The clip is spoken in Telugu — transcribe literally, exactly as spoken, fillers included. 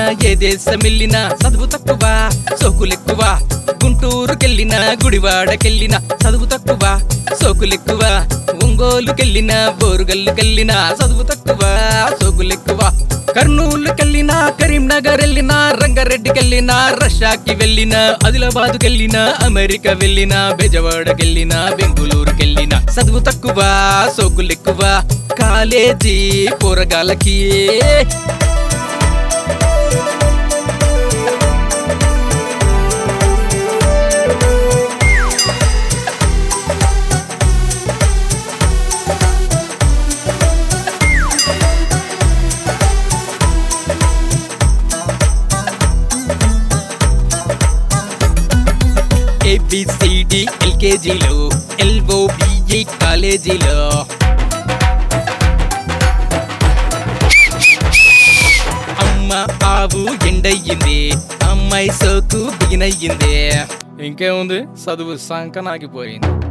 ఏ దేశమెళ్ళినా చదువు తక్కువ సోకులెక్కువ గుంటూరుకెళ్ళినా గుడివాడకెళ్ళినా చదువు తక్కువ సోకులెక్కువ ఒంగోలుకెళ్ళినా బోరుగల్లుకెళ్ళినా చదువు తక్కువ సోకులెక్కువ కర్నూలుకెళ్ళినా కరీంనగర్ వెళ్ళినా రంగారెడ్డికెళ్ళినా రష్యాకి వెళ్ళినా ఆదిలాబాద్కెళ్ళినా అమెరికా వెళ్ళినా బెజవాడకెళ్ళినా బెంగుళూరుకెళ్ళినా చదువు తక్కువ సోకులెక్కువ కాలేజీ పోరగాళ్ళకి ఏబిసిడి ఎల్కేజీలో ఎల్ఓబిఈ కాలేజీలో అమ్మ ఆవు ఎండయ్యింది అమ్మాయి సోకు బిగినయ్యింది ఇంకేముంది చదువు సంకనాగిపోయింది.